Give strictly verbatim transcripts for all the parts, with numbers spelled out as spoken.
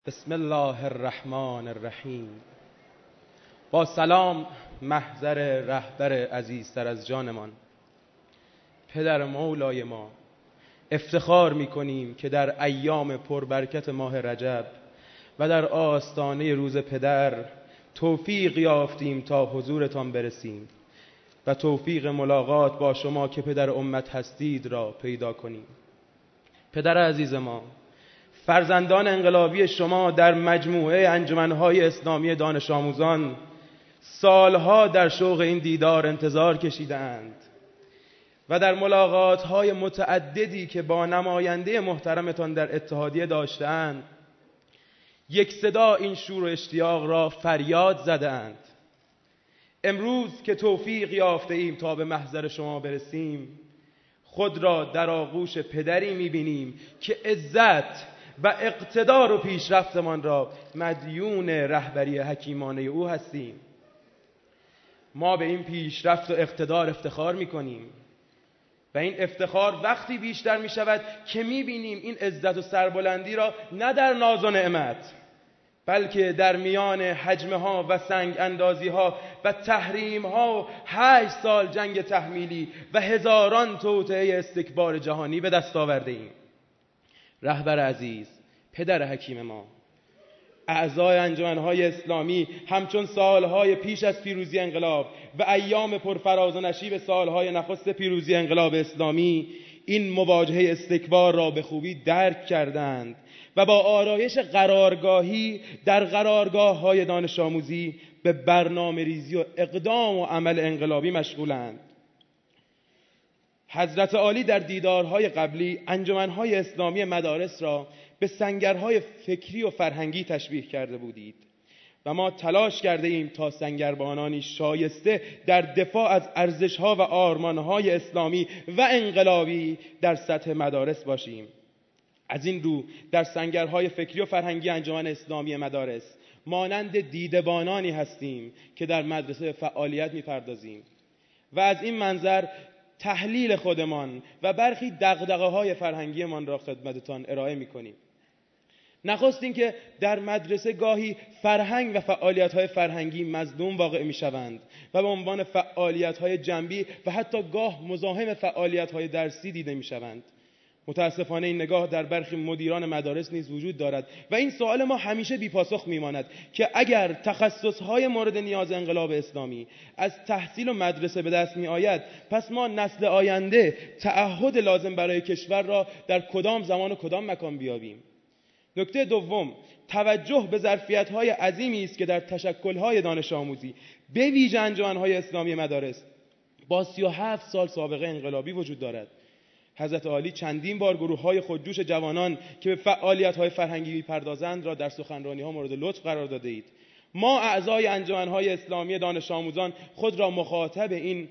بسم الله الرحمن الرحیم. با سلام محضر رهبر عزیزتر از جانمان، پدر مولای ما، افتخار می‌کنیم که در ایام پربرکت ماه رجب و در آستانه روز پدر توفیق یافتیم تا حضورتان برسیم و توفیق ملاقات با شما که پدر امت هستید را پیدا کنیم. پدر عزیز ما، فرزندان انقلابی شما در مجموعه انجمن‌های اسلامی دانش آموزان سالها در شوق این دیدار انتظار کشیدند و در ملاقات‌های متعددی که با نماینده محترمتان در اتحادیه داشتند یک صدا این شور و اشتیاق را فریاد زدند. امروز که توفیق یافته ایم تا به محضر شما برسیم، خود را در آغوش پدری می‌بینیم که عزت و اقتدار و پیشرفتمان را مدیون رهبری حکیمانه او هستیم. ما به این پیشرفت و اقتدار افتخار می‌کنیم و این افتخار وقتی بیشتر می‌شود که می‌بینیم این عزت و سربلندی را نه در ناز و نعمت، بلکه در میان حجمها و سنگ اندازیها و تحریمها و هشت سال جنگ تحمیلی و هزاران توطئه استکبار جهانی به دست آورده ایم. رهبر عزیز، پدر حکیم ما، اعضای انجمن‌های اسلامی همچون سالهای پیش از پیروزی انقلاب و ایام پرفراز و نشیب سالهای نخست پیروزی انقلاب اسلامی این مواجهه استکبار را به خوبی درک کردند و با آرایش قرارگاهی در قرارگاه‌های دانش آموزی به برنامه ریزی و اقدام و عمل انقلابی مشغولند. حضرت عالی در دیدارهای قبلی انجمن‌های اسلامی مدارس را به سنگرهای فکری و فرهنگی تشبیه کرده بودید و ما تلاش کرده ایم تا سنگربانانی شایسته در دفاع از ارزش‌ها و آرمان‌های اسلامی و انقلابی در سطح مدارس باشیم. از این رو در سنگرهای فکری و فرهنگی انجمن اسلامی مدارس مانند دیدبانانی هستیم که در مدرسه فعالیت می‌پردازیم و از این منظر تحلیل خودمان و برخی دغدغه‌های فرهنگیمان را خدمتتان ارائه می‌کنیم. نخست این که در مدرسه گاهی فرهنگ و فعالیت‌های فرهنگی مظلوم واقع می‌شوند و به عنوان فعالیت‌های جنبی و حتی گاه مزاحم فعالیت‌های درسی دیده می‌شوند. متاسفانه این نگاه در برخی مدیران مدارس نیز وجود دارد و این سوال ما همیشه بی‌پاسخ می‌ماند که اگر تخصص‌های مورد نیاز انقلاب اسلامی از تحصیل و مدرسه به دست می‌آید، پس ما نسل آینده تعهد لازم برای کشور را در کدام زمان و کدام مکان بیابیم؟ نکته دوم، توجه به ظرفیت‌های عظیمی است که در تشکل‌های دانش آموزی به ویژه انجمن‌های اسلامی مدارس با سی و هفت سال سابقه انقلابی وجود دارد. حضرت عالی چندین بار گروه‌های خودجوش جوانان که به فعالیت‌های فرهنگی می‌پردازند را در سخنرانی‌ها مورد لطف قرار داده اید. ما اعضای انجمن‌های اسلامی دانش آموزان خود را مخاطب این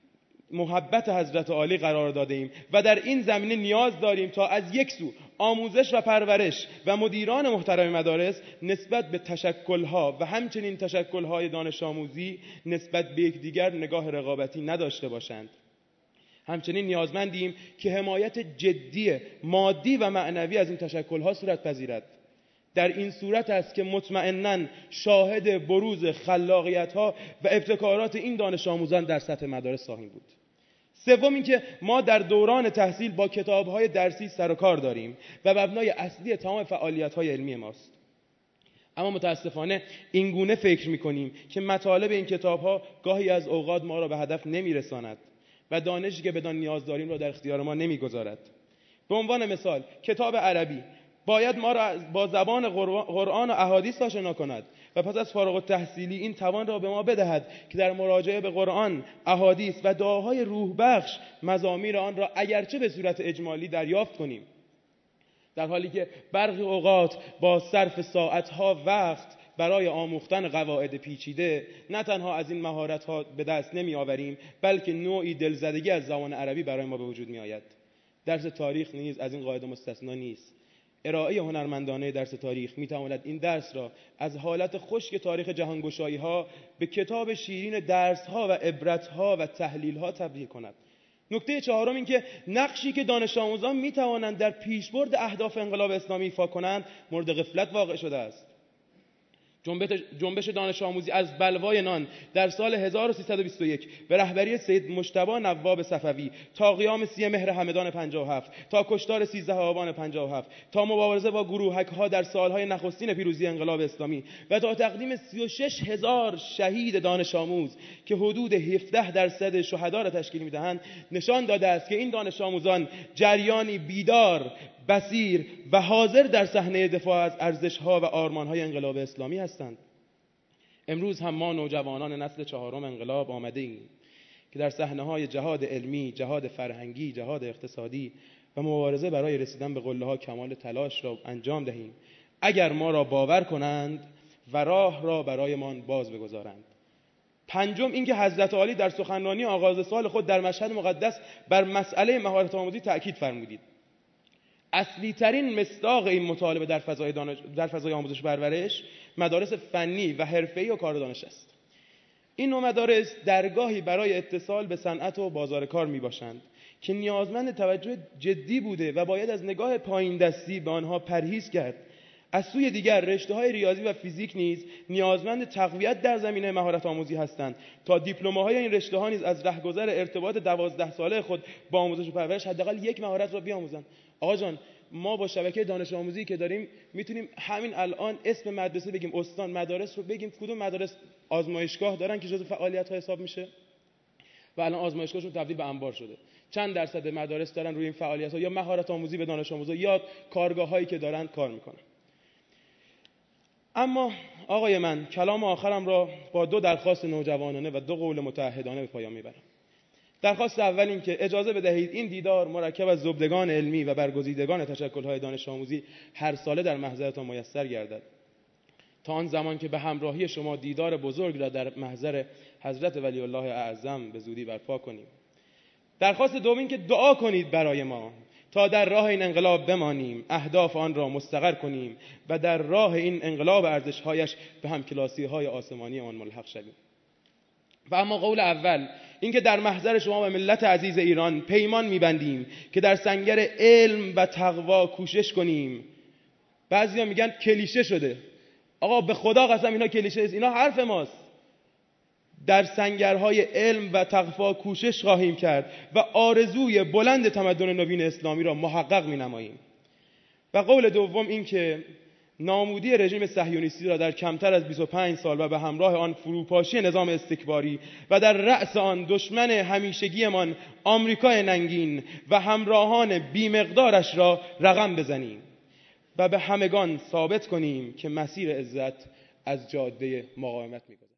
محبت حضرت عالی قرار داده ایم و در این زمینه نیاز داریم تا از یک سو آموزش و پرورش و مدیران محترم مدارس نسبت به تشکل‌ها و همچنین تشکل‌های دانش آموزی نسبت به یکدیگر نگاه رقابتی نداشته باشند. همچنین نیازمندیم که حمایت جدی مادی و معنوی از این تشکل‌ها صورت پذیرد. در این صورت است که مطمئناً شاهد بروز خلاقیت‌ها و ابتکارات این دانش آموزان در سطح مدارس خواهیم بود. سوم اینکه ما در دوران تحصیل با کتاب‌های درسی سر و کار داریم و مبنای اصلی تمام فعالیت‌های علمی ماست. اما متاسفانه این گونه فکر می‌کنیم که مطالب این کتاب‌ها گاهی از اوقات ما را به هدف نمی‌رساند و دانشی که بدان نیاز داریم را در اختیار ما نمی‌گذارد. به عنوان مثال، کتاب عربی باید ما را با زبان قرآن و احادیث آشنا کند و پس از فارغ التحصیلی این توان را به ما بدهد که در مراجعه به قرآن، احادیث و دعاهای روح بخش مزامیر آن را اگرچه به صورت اجمالی دریافت کنیم، در حالی که برخی اوقات با صرف ساعتها وقت برای آموختن قواعد پیچیده نه تنها از این مهارت‌ها به دست نمی آوریم، بلکه نوعی دلزدگی از زبان عربی برای ما به وجود می آید. درس تاریخ نیز از این قاعده مستثنا نیست. ارائه هنرمندانه درس تاریخ می تواند این درس را از حالت خشک تاریخ جهانگشایی ها به کتاب شیرین درس ها و عبرت ها و تحلیل ها تبدیل کند. نکته چهارم این که نقشی که دانش آموزان می توانند در پیشبرد اهداف انقلاب اسلامی ایفا کنند مورد غفلت واقع شده است. جنبش دانش آموزی از بلوای نان در سال هزار و سیصد و بیست و یک به رهبری سید مجتبی نواب صفوی تا قیام سی مهر همدان پنجاه و هفت، تا کشتار سیزده آبان پنجاه و هفت، تا مبارزه با گروهک‌ها در سالهای نخستین پیروزی انقلاب اسلامی و تا تقدیم سی و شش هزار شهید دانش آموز که حدود هفده درصد شهدا را تشکیل می‌دهند، نشان داده است که این دانش آموزان جریانی بیدار، بصیر و حاضر در صحنه دفاع از ارزش‌ها و آرمان‌های انقلاب اسلامی هستند. امروز هم ما نوجوانان نسل چهارم انقلاب آمده ایم که در صحنه‌های جهاد علمی، جهاد فرهنگی، جهاد اقتصادی و مبارزه برای رسیدن به قله‌ها کمال تلاش را انجام دهیم اگر ما را باور کنند و راه را برایمان باز بگذارند. پنجم اینکه حضرت عالی در سخنرانی آغاز سال خود در مشهد مقدس بر مسئله مهارت آموزی تأکید فرمودید. اصلی ترین مصداق این مطالبه در فضای دانش در فضای آموزش و پرورش مدارس فنی و حرفه‌ای و کار دانش است. این نوع مدارس درگاهی برای اتصال به صنعت و بازار کار میباشند که نیازمند توجه جدی بوده و باید از نگاه پایین دستی به آنها پرهیز کرد. از سوی دیگر رشته‌های ریاضی و فیزیک نیز نیازمند تقویت در زمینه مهارت آموزی هستند تا دیپلم‌های این رشته‌ها نیز از رهگذر ارتباط دوازده ساله خود با آموزش و پرورش حداقل یک مهارت را بیاموزند. آقا جان، ما با شبکه دانش آموزی که داریم میتونیم همین الان اسم مدرسه بگیم، استان، مدارس رو بگیم، کدوم مدارس آزمایشگاه دارن که جزو فعالیت‌ها حساب میشه و الان آزمایشگاهشون تبدیل به انبار شده. چند درصد مدارس دارن روی این فعالیت‌ها یا مهارت آموزی به دانش آموزا یا کارگاه‌هایی که دارن کار میکنن. اما آقای من کلام آخرم را با دو درخواست نوجوانانه و دو قول متعهدانه به پایان میبرم. درخواست اول این که اجازه بدهید این دیدار مرکب از زبدگان علمی و برگزیدگان تشکل‌های دانش آموزی هر ساله در محضرتان میسر گردد تا آن زمان که به همراهی شما دیدار بزرگ را در محضر حضرت ولی الله اعظم به زودی برپا کنیم. درخواست دوم این که دعا کنید برای ما تا در راه این انقلاب بمانیم، اهداف آن را مستقر کنیم و در راه این انقلاب ارزش‌هایش به همکلاسی‌های آسمانی آن ملحق شویم. و اما قول اول اینکه در محضر شما و ملت عزیز ایران پیمان می‌بندیم که در سنگر علم و تقوا کوشش کنیم. بعضیا میگن کلیشه شده. آقا به خدا قسم اینا کلیشه است، اینا حرف ماست. در سنگرهای علم و تقوا کوشش خواهیم کرد و آرزوی بلند تمدن نوین اسلامی را محقق می‌نماییم. و قول دوم این که نامودی رژیم صهیونیستی را در کمتر از بیست و پنج سال و به همراه آن فروپاشی نظام استکباری و در رأس آن دشمن همیشگیمان آمریکای ننگین و همراهان بیمقدارش را رقم بزنیم و به همگان ثابت کنیم که مسیر عزت از جاده مقاومت می‌گذرد.